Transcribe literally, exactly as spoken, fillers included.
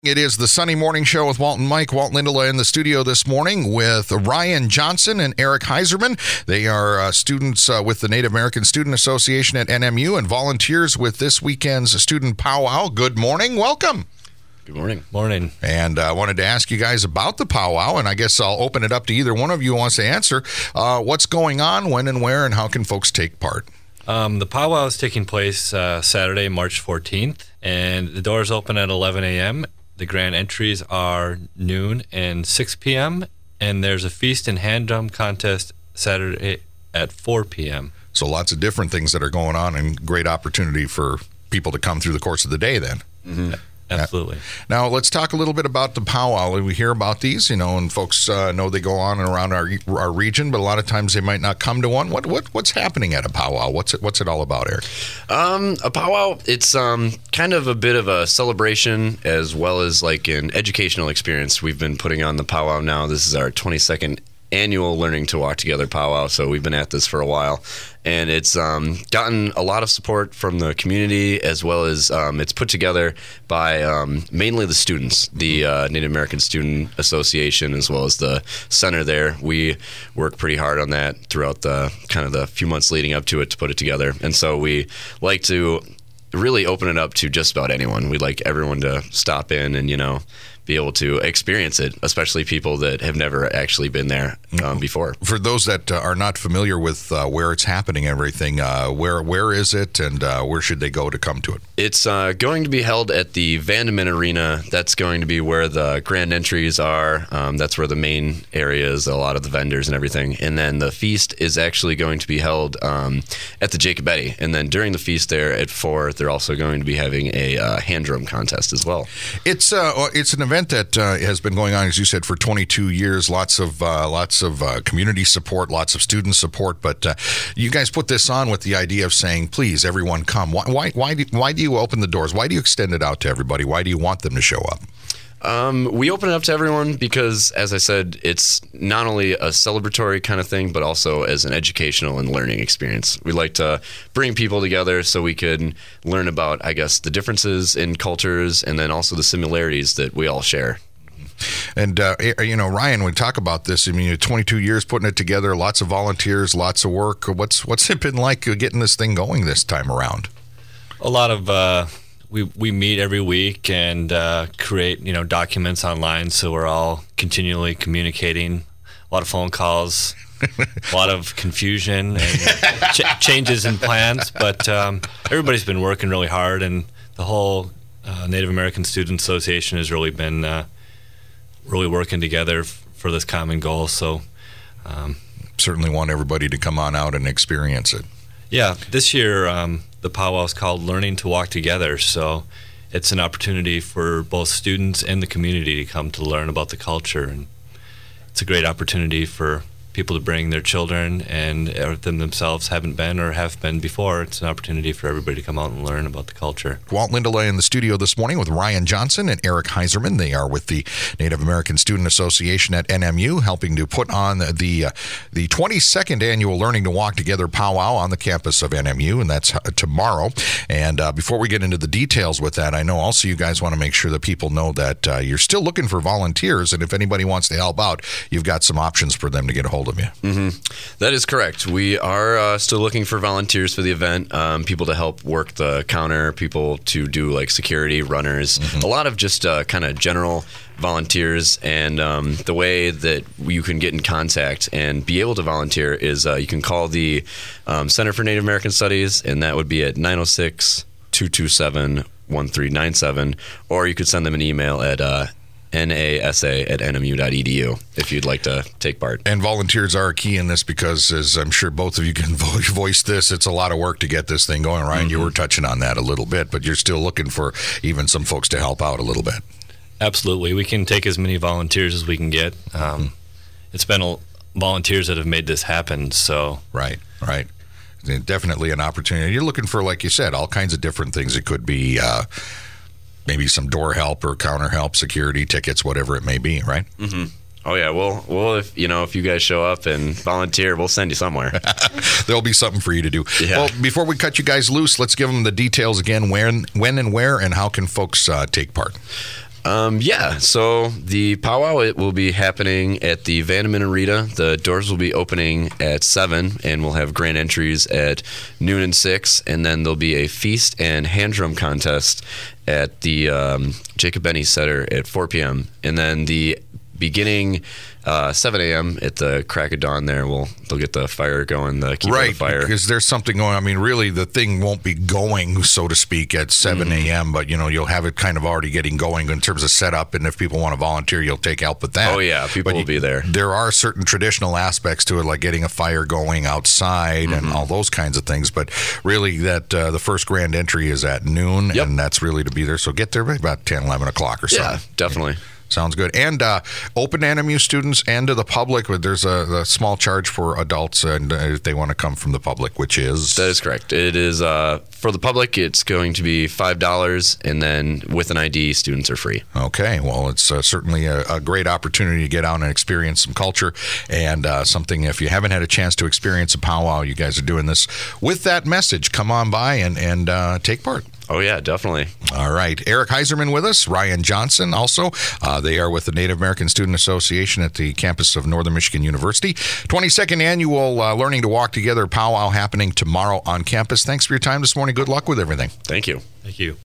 It is the Sunny Morning Show with Walt and Mike. Walt Lindela in the studio this morning with Ryan Johnson and Eric Heiserman. They are uh, students uh, with the Native American Student Association at N M U and volunteers with this weekend's Student Powwow. Good morning. Welcome. Good morning. Morning. And I uh, wanted to ask you guys about the powwow, and I guess I'll open it up to either one of you who wants to answer. Uh, what's going on, when and where, and how can folks take part? Um, the powwow is taking place uh, Saturday, March fourteenth, and the doors open at eleven a.m. The grand entries are noon and six p.m., and there's a feast and hand drum contest Saturday at four p.m. So lots of different things that are going on, and great opportunity for people to come through the course of the day then. Mm-hmm. Absolutely. Now, let's talk a little bit about the powwow. We hear about these, you know, and folks uh, know they go on and around our our region, but a lot of times they might not come to one. What what what's happening at a powwow? What's it What's it all about, Eric? Um, a powwow, it's um, kind of a bit of a celebration as well as like an educational experience. We've been putting on the powwow now. This is our twenty-second annual Learning to Walk Together powwow, so we've been at this for a while, and it's um, gotten a lot of support from the community, as well as um, it's put together by um, mainly the students, the uh, Native American Student Association, as well as the center there. We work pretty hard on that throughout the kind of the few months leading up to it to put it together, and so we like to really open it up to just about anyone. We'd like everyone to stop in and, you know, be able to experience it, especially people that have never actually been there um, before. For those that uh, are not familiar with uh, where it's happening, everything, uh, where where is it, and uh, where should they go to come to it? It's uh, going to be held at the Vandeman Arena. That's going to be where the grand entries are. Um, that's where the main area is, a lot of the vendors and everything. And then the feast is actually going to be held um, at the Jacobetti. And then during the feast there at four, they're also going to be having a uh, hand drum contest as well. It's uh, it's an event that uh, has been going on, as you said, for twenty-two years. Lots of uh, lots of uh, community support, lots of student support. But uh, you guys put this on with the idea of saying, "Please, everyone, come." Why why why do, why do you open the doors? Why do you extend it out to everybody? Why do you want them to show up? Um, we open it up to everyone because, as I said, it's not only a celebratory kind of thing, but also as an educational and learning experience. We like to bring people together so we can learn about, I guess, the differences in cultures and then also the similarities that we all share. And, uh, you know, Ryan, we talk about this. I mean, twenty-two years putting it together, lots of volunteers, lots of work. What's, what's it been like getting this thing going this time around? A lot of... Uh We we meet every week and uh, create, you know, documents online, so we're all continually communicating. A lot of phone calls, a lot of confusion and ch- changes in plans. But um, everybody's been working really hard, and the whole uh, Native American Student Association has really been uh, really working together f- for this common goal. So um, certainly want everybody to come on out and experience it. Yeah, this year um, the powwow is called Learning to Walk Together, so it's an opportunity for both students and the community to come to learn about the culture, and it's a great opportunity for people to bring their children, and if them themselves haven't been or have been before, it's an opportunity for everybody to come out and learn about the culture. Walt Lindela in the studio this morning with Ryan Johnson and Eric Heiserman. They are with the Native American Student Association at N M U, helping to put on the uh, the twenty-second annual Learning to Walk Together powwow on the campus of N M U, and that's tomorrow. And uh, before we get into the details with that, I know also you guys want to make sure that people know that uh, you're still looking for volunteers, and if anybody wants to help out, you've got some options for them to get a hold of you. Mm-hmm. That is correct. We are uh, still looking for volunteers for the event, um, people to help work the counter, people to do like security, runners, mm-hmm. a lot of just uh, kind of general volunteers. And um, the way that you can get in contact and be able to volunteer is uh, you can call the um, Center for Native American Studies, and that would be at nine oh six, two two seven, one three nine seven, or you could send them an email at uh, nasa at n m u dot e d u if you'd like to take part. And volunteers are key in this because, as I'm sure both of you can voice this, it's a lot of work to get this thing going. Ryan, mm-hmm. you were touching on that a little bit, but you're still looking for even some folks to help out a little bit. Absolutely. We can take as many volunteers as we can get. Um, mm-hmm. It's been a, volunteers that have made this happen, so... Right, right. Definitely an opportunity. You're looking for, like you said, all kinds of different things. It could be... Uh, maybe some door help or counter help, security, tickets, whatever it may be, right? Mm-hmm. Oh yeah, well, well, if you know, if you guys show up and volunteer, we'll send you somewhere. There'll be something for you to do. Yeah. Well, before we cut you guys loose, let's give them the details again. When, when, and where, and how can folks uh, take part? Um, yeah, so the powwow, it will be happening at the Vandeman Arena. The doors will be opening at seven, and we'll have grand entries at noon and six, and then there'll be a feast and hand drum contest at the um, Jacob Benny Center at four p.m. And then the beginning uh, seven a.m. at the crack of dawn there, we'll they'll get the fire going, the keep right, the fire. Because there's something going on. I mean, really, the thing won't be going, so to speak, at seven a.m., mm-hmm. but, you know, you'll have it kind of already getting going in terms of setup, and if people want to volunteer, you'll take help with that. Oh, yeah, people but will you, be there. There are certain traditional aspects to it, like getting a fire going outside mm-hmm. and all those kinds of things, but really that uh, the first grand entry is at noon, yep. and that's really to be there. So get there by about ten, eleven o'clock or so. Yeah, definitely. Sounds good. And uh, open to N M U students and to the public. There's a, a small charge for adults and uh, if they want to come from the public, which is? That is correct. It is uh, for the public, it's going to be five dollars, and then with an I D, students are free. Okay. Well, it's uh, certainly a, a great opportunity to get out and experience some culture and uh, something. If you haven't had a chance to experience a powwow, you guys are doing this with that message. Come on by and, and uh, take part. Oh, yeah, definitely. All right. Eric Heiserman with us, Ryan Johnson also. Uh, they are with the Native American Student Association at the campus of Northern Michigan University. twenty-second annual uh, Learning to Walk Together powwow happening tomorrow on campus. Thanks for your time this morning. Good luck with everything. Thank you. Thank you.